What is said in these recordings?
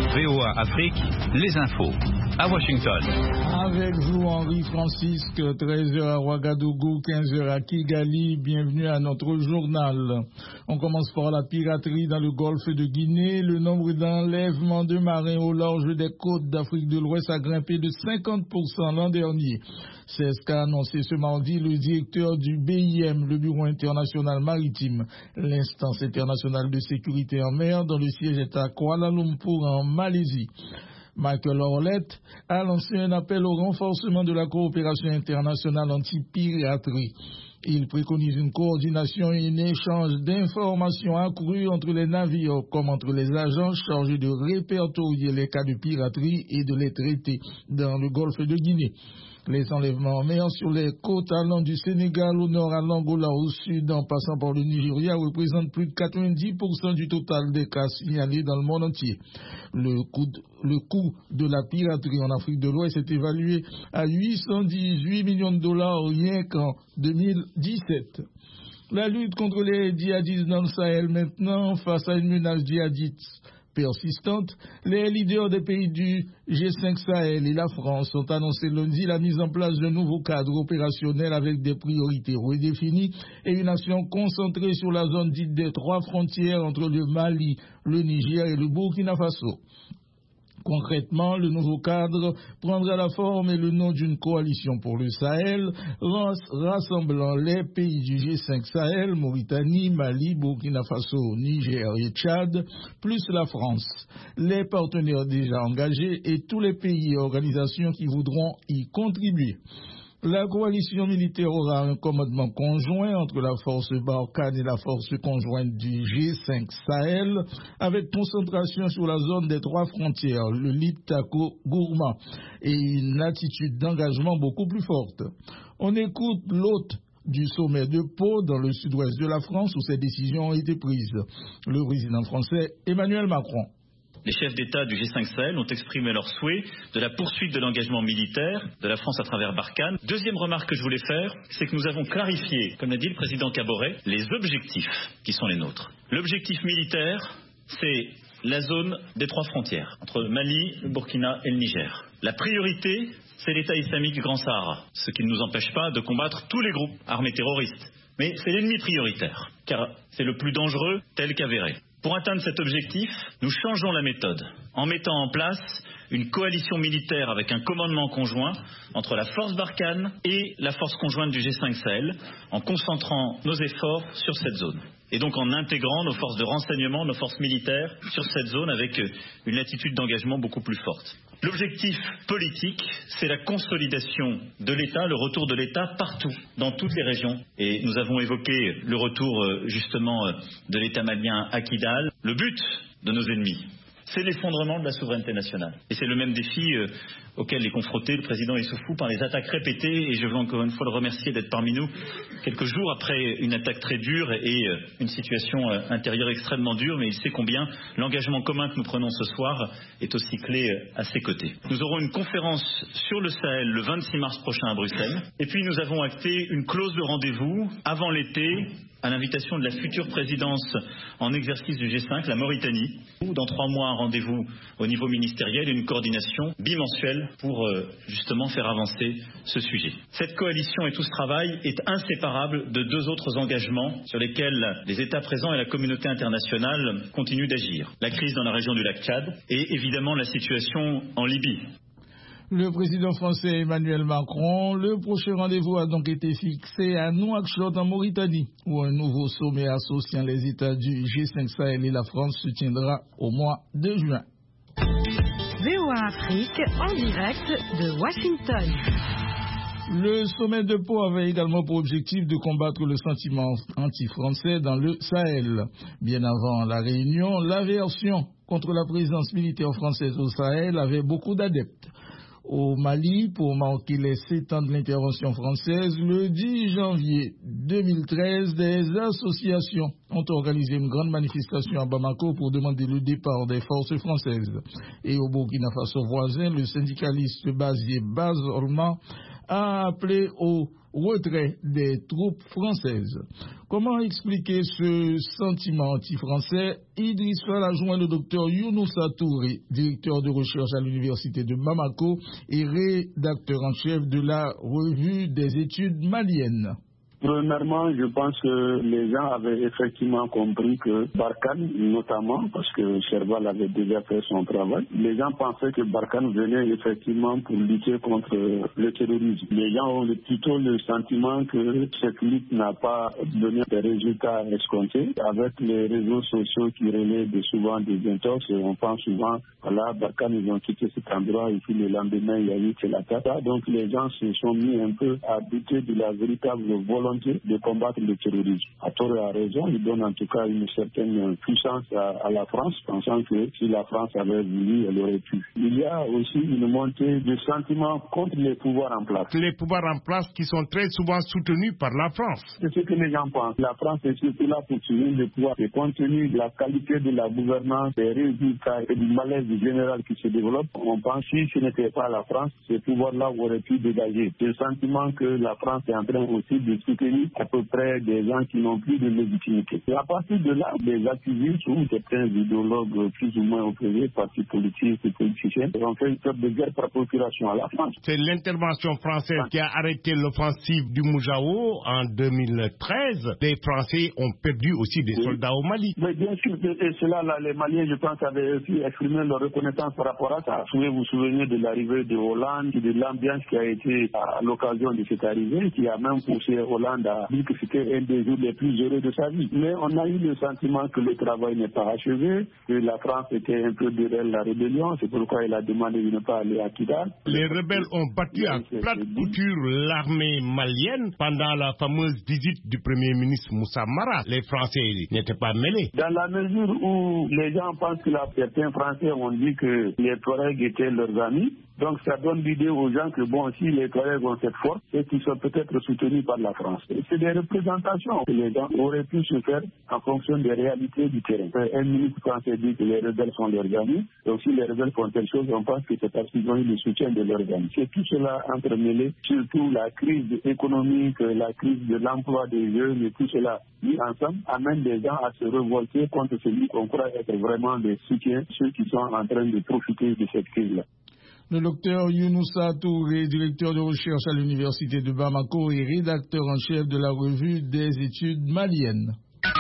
VOA Afrique, les infos. À Washington. Avec vous, Henri Francisque, 13h à Ouagadougou, 15h à Kigali. Bienvenue à notre journal. On commence par la piraterie dans le golfe de Guinée. Le nombre d'enlèvements de marins au large des côtes d'Afrique de l'Ouest a grimpé de 50% l'an dernier. C'est ce qu'a annoncé ce mardi le directeur du BIM, le Bureau international maritime, l'instance internationale de sécurité en mer, dont le siège est à Kuala Lumpur en Malaisie. Michael Orlett a lancé un appel au renforcement de la coopération internationale anti-piraterie. Il préconise une coordination et un échange d'informations accrues entre les navires comme entre les agents chargés de répertorier les cas de piraterie et de les traiter dans le golfe de Guinée. Les enlèvements en mer sur les côtes allant du Sénégal au nord à l'Angola au sud en passant par le Nigeria représentent plus de 90% du total des cas signalés dans le monde entier. Le coût de la piraterie en Afrique de l'Ouest est évalué à 818 millions de dollars rien qu'en 2017. La lutte contre les djihadistes dans le Sahel maintenant, face à une menace djihadiste persistante, les leaders des pays du G5 Sahel et la France ont annoncé lundi la mise en place d'un nouveau cadre opérationnel avec des priorités redéfinies et une action concentrée sur la zone dite des trois frontières entre le Mali, le Niger et le Burkina Faso. Concrètement, le nouveau cadre prendra la forme et le nom d'une coalition pour le Sahel, rassemblant les pays du G5 Sahel, Mauritanie, Mali, Burkina Faso, Niger et Tchad, plus la France, les partenaires déjà engagés et tous les pays et organisations qui voudront y contribuer. La coalition militaire aura un commandement conjoint entre la force Barkhane et la force conjointe du G5 Sahel, avec concentration sur la zone des trois frontières, le Liptako-Gourma, et une attitude d'engagement beaucoup plus forte. On écoute l'hôte du sommet de Pau dans le sud-ouest de la France où ces décisions ont été prises. Le président français Emmanuel Macron. Les chefs d'État du G5 Sahel ont exprimé leur souhait de la poursuite de l'engagement militaire de la France à travers Barkhane. Deuxième remarque que je voulais faire, c'est que nous avons clarifié, comme l'a dit le président Kaboré, les objectifs qui sont les nôtres. L'objectif militaire, c'est la zone des trois frontières, entre le Mali, le Burkina et le Niger. La priorité, c'est l'État islamique du Grand Sahara, ce qui ne nous empêche pas de combattre tous les groupes armés terroristes. Mais c'est l'ennemi prioritaire, car c'est le plus dangereux tel qu'avéré. Pour atteindre cet objectif, nous changeons la méthode en mettant en place une coalition militaire avec un commandement conjoint entre la force Barkhane et la force conjointe du G5 Sahel, en concentrant nos efforts sur cette zone. Et donc en intégrant nos forces de renseignement, nos forces militaires sur cette zone avec une attitude d'engagement beaucoup plus forte. L'objectif politique, c'est la consolidation de l'État, le retour de l'État partout, dans toutes les régions. Et nous avons évoqué le retour justement de l'État malien à Kidal. Le but de nos ennemis, c'est l'effondrement de la souveraineté nationale. Et c'est le même défi auquel est confronté le président Issoufou par les attaques répétées. Et je veux encore une fois le remercier d'être parmi nous quelques jours après une attaque très dure et une situation intérieure extrêmement dure. Mais il sait combien l'engagement commun que nous prenons ce soir est aussi clé à ses côtés. Nous aurons une conférence sur le Sahel le 26 mars prochain à Bruxelles. Et puis nous avons acté une clause de rendez-vous avant l'été, à l'invitation de la future présidence en exercice du G5, la Mauritanie, où dans 3 mois un rendez-vous au niveau ministériel et une coordination bimensuelle pour justement faire avancer ce sujet. Cette coalition et tout ce travail est inséparable de 2 autres engagements sur lesquels les États présents et la communauté internationale continuent d'agir. La crise dans la région du lac Tchad et évidemment la situation en Libye. Le président français Emmanuel Macron, le prochain rendez-vous a donc été fixé à Nouakchott en Mauritanie, où un nouveau sommet associant les États du G5 Sahel et la France se tiendra au mois de juin. VOA Afrique en direct de Washington. Le sommet de Pau avait également pour objectif de combattre le sentiment anti-français dans le Sahel. Bien avant la réunion, l'aversion contre la présence militaire française au Sahel avait beaucoup d'adeptes. Au Mali, pour marquer les 7 ans de l'intervention française, le 10 janvier 2013, des associations ont organisé une grande manifestation à Bamako pour demander le départ des forces françaises. Et au Burkina Faso voisin, le syndicaliste Bazié Baz Olma a appelé au retrait des troupes françaises. Comment expliquer ce sentiment anti-français? Idriss Fall a joint le docteur Younoussa Touré, directeur de recherche à l'université de Bamako et rédacteur en chef de la revue des études maliennes. Premièrement, je pense que les gens avaient effectivement compris que Barkhane, notamment, parce que Serval avait déjà fait son travail, les gens pensaient que Barkhane venait effectivement pour lutter contre le terrorisme. Les gens ont plutôt le sentiment que cette lutte n'a pas donné des résultats escomptés. Avec les réseaux sociaux qui relaient souvent des intox, on pense souvent, voilà, Barkhane, ils ont quitté cet endroit et puis le lendemain, il y a eu l'attaque. Donc les gens se sont mis un peu à douter de la véritable volonté de combattre le terrorisme. À tort et à raison, il donne en tout cas une certaine puissance à la France, pensant que si la France avait voulu, elle aurait pu. Il y a aussi une montée de sentiments contre les pouvoirs en place. Les pouvoirs en place qui sont très souvent soutenus par la France. C'est ce que les gens pensent. La France est surtout là pour soutenir le pouvoir. Et compte tenu de la qualité de la gouvernance, des résultats et du malaise général qui se développe, on pense que si ce n'était pas la France, ces pouvoirs-là auraient pu dégager. Le sentiment que la France est en train aussi de soutenir à peu près des gens qui n'ont plus de légitimité. Et à partir de là, des activistes ou certains idéologues plus ou moins opposés, partis politiques et politiciens, ont fait une sorte de guerre par procuration à la France. C'est l'intervention française qui a arrêté l'offensive du Moujao en 2013. Les Français ont perdu aussi des soldats au Mali. Mais bien sûr, et cela, là, les Maliens, je pense, avaient aussi exprimé leur reconnaissance par rapport à ça. Vous vous souvenez de l'arrivée de Hollande, de l'ambiance qui a été à l'occasion de cette arrivée, qui a même poussé Hollande a dit que c'était un des jours les plus heureux de sa vie. Mais on a eu le sentiment que le travail n'est pas achevé, que la France était un peu derrière la rébellion, c'est pourquoi il a demandé de ne pas aller à Kidal. Les rebelles ont battu à plate couture l'armée malienne pendant la fameuse visite du Premier ministre Moussa Mara. Les Français n'étaient pas mêlés. Dans la mesure où les gens pensent que certains Français ont dit que les Touaregs étaient leurs amis, donc ça donne l'idée aux gens que bon, si les Touaregs ont cette force, et qu'ils sont peut-être soutenus par la France. C'est des représentations que les gens auraient pu se faire en fonction des réalités du terrain. Un ministre français dit que les rebelles sont leurs amis, donc si les rebelles font telle chose, on pense que c'est parce qu'ils ont eu le soutien de leurs amis. C'est tout cela entremêlé, surtout la crise économique, la crise de l'emploi des jeunes, et tout cela mis ensemble amène les gens à se révolter contre celui qu'on croit être vraiment des soutiens, ceux qui sont en train de profiter de cette crise-là. Le docteur Younoussa Touré, directeur de recherche à l'université de Bamako et rédacteur en chef de la revue des études maliennes.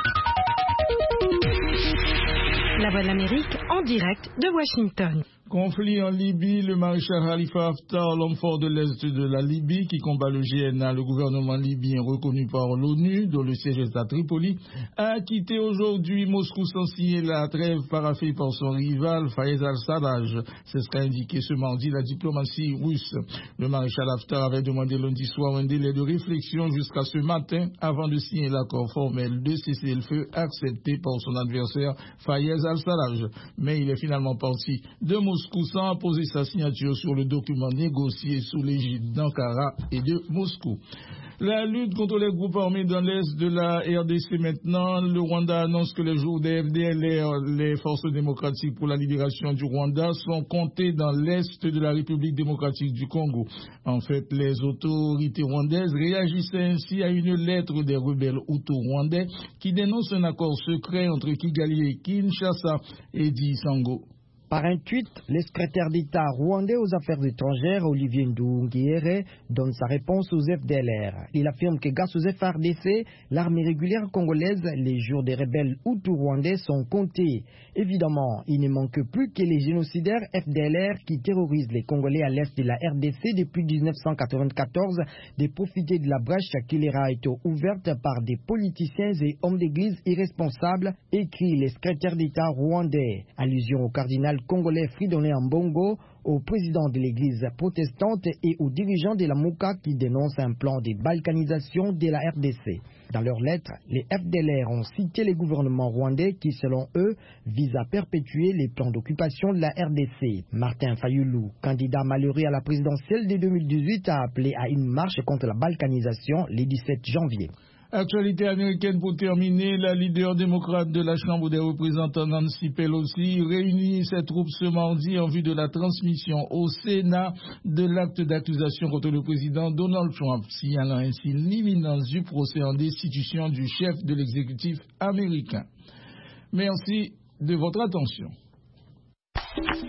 La Voix de l'Amérique en direct de Washington. Conflit en Libye, le maréchal Khalifa Haftar, l'homme fort de l'Est de la Libye, qui combat le GNA, le gouvernement libyen reconnu par l'ONU, dont le siège est à Tripoli, a quitté aujourd'hui Moscou sans signer la trêve paraphée par son rival Fayez al-Sarraj. C'est ce qu'a indiqué ce mardi la diplomatie russe. Le maréchal Haftar avait demandé lundi soir un délai de réflexion jusqu'à ce matin avant de signer l'accord formel de cessez-le-feu accepté par son adversaire Fayez al-Sarraj. Mais il est finalement parti de Moscou sans apposer sa signature sur le document négocié sous l'égide d'Ankara et de Moscou. La lutte contre les groupes armés dans l'est de la RDC maintenant. Le Rwanda annonce que les jours des FDLR, les forces démocratiques pour la libération du Rwanda, sont comptés dans l'est de la République démocratique du Congo. En fait, les autorités rwandaises réagissaient ainsi à une lettre des rebelles hutus-rwandais qui dénoncent un accord secret entre Kigali et Kinshasa, et dit Sango. Par un tweet, le secrétaire d'État rwandais aux affaires étrangères, Olivier Nduhungirehe, donne sa réponse aux FDLR. Il affirme que grâce aux FARDC, l'armée régulière congolaise, les jours des rebelles hutus-rwandais sont comptés. Évidemment, il ne manque plus que les génocidaires FDLR qui terrorisent les Congolais à l'est de la RDC depuis 1994 de profiter de la brèche qui leur a été ouverte par des politiciens et hommes d'église irresponsables, écrit le secrétaire d'État rwandais. Allusion au cardinal congolais Fridolin Ambongo, au président de l'église protestante et aux dirigeants de la MOUCA qui dénoncent un plan de balkanisation de la RDC. Dans leur lettre, les FDLR ont cité les gouvernements rwandais qui, selon eux, visent à perpétuer les plans d'occupation de la RDC. Martin Fayulu, candidat malheureux à la présidentielle de 2018, a appelé à une marche contre la balkanisation le 17 janvier. Actualité américaine pour terminer, la leader démocrate de la Chambre des représentants Nancy Pelosi réunit ses troupes ce mardi en vue de la transmission au Sénat de l'acte d'accusation contre le président Donald Trump, signalant ainsi l'imminence du procès en destitution du chef de l'exécutif américain. Merci de votre attention.